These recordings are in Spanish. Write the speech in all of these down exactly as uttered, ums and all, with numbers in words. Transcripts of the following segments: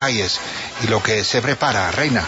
y lo que se prepara, Reina.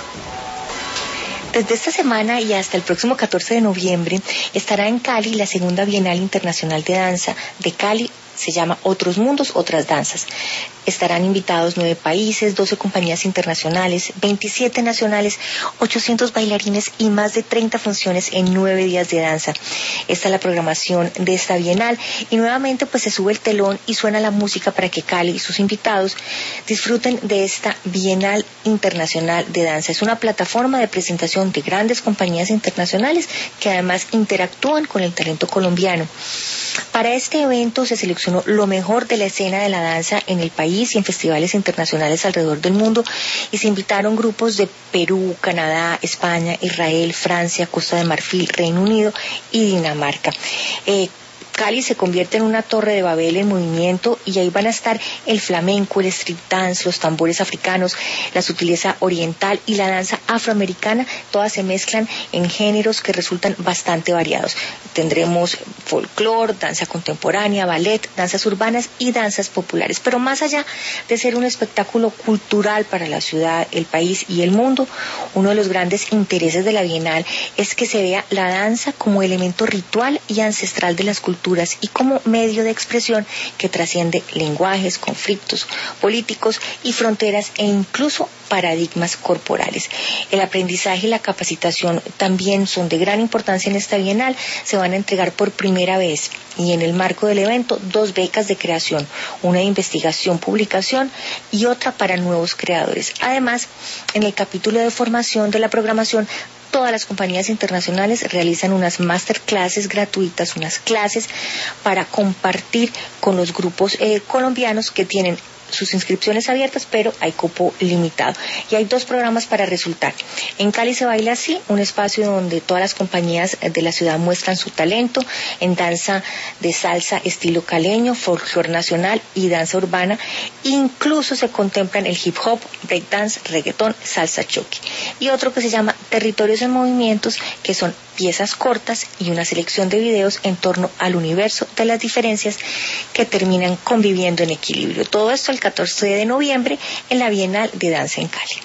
Desde esta semana y hasta el próximo catorce de noviembre estará en Cali la segunda Bienal Internacional de Danza de Cali. Se llama Otros Mundos, Otras Danzas. Estarán invitados nueve países, doce compañías internacionales, veintisiete nacionales, ochocientos bailarines y más de treinta funciones en nueve días de danza. Esta es la programación de esta Bienal y nuevamente pues se sube el telón y suena la música para que Cali y sus invitados disfruten de esta Bienal Internacional de Danza. Es una plataforma de presentación de grandes compañías internacionales que además interactúan con el talento colombiano. Para este evento se seleccionó lo mejor de la escena de la danza en el país y en festivales internacionales alrededor del mundo y se invitaron grupos de Perú, Canadá, España, Israel, Francia, Costa de Marfil, Reino Unido y Dinamarca. Eh, Cali se convierte en una torre de Babel en movimiento y ahí van a estar el flamenco, el street dance, los tambores africanos, la sutileza oriental y la danza afroamericana. Todas se mezclan en géneros que resultan bastante variados. Tendremos folclore, danza contemporánea, ballet, danzas urbanas y danzas populares. Pero más allá de ser un espectáculo cultural para la ciudad, el país y el mundo, uno de los grandes intereses de la Bienal es que se vea la danza como elemento ritual y ancestral de las culturas y como medio de expresión que trasciende lenguajes, conflictos políticos y fronteras e incluso paradigmas corporales. El aprendizaje y la capacitación también son de gran importancia en esta Bienal. Se van a entregar por primera vez y en el marco del evento dos becas de creación, una de investigación, publicación y otra para nuevos creadores. Además, en el capítulo de formación de la programación, todas las compañías internacionales realizan unas masterclasses gratuitas, unas clases para compartir con los grupos eh, colombianos que tienen sus inscripciones abiertas, pero hay cupo limitado. Y hay dos programas para resultar. En Cali se baila así, un espacio donde todas las compañías de la ciudad muestran su talento en danza de salsa estilo caleño, folclore nacional y danza urbana. Incluso se contemplan el hip hop, breakdance, reggaetón, salsa choque. Y otro que se llama Territorios en Movimientos, que son piezas cortas y una selección de videos en torno al universo de las diferencias que terminan conviviendo en equilibrio. Todo esto el catorce de noviembre en la Bienal de Danza en Cali.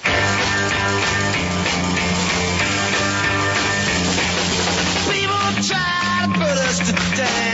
People try to put us to down.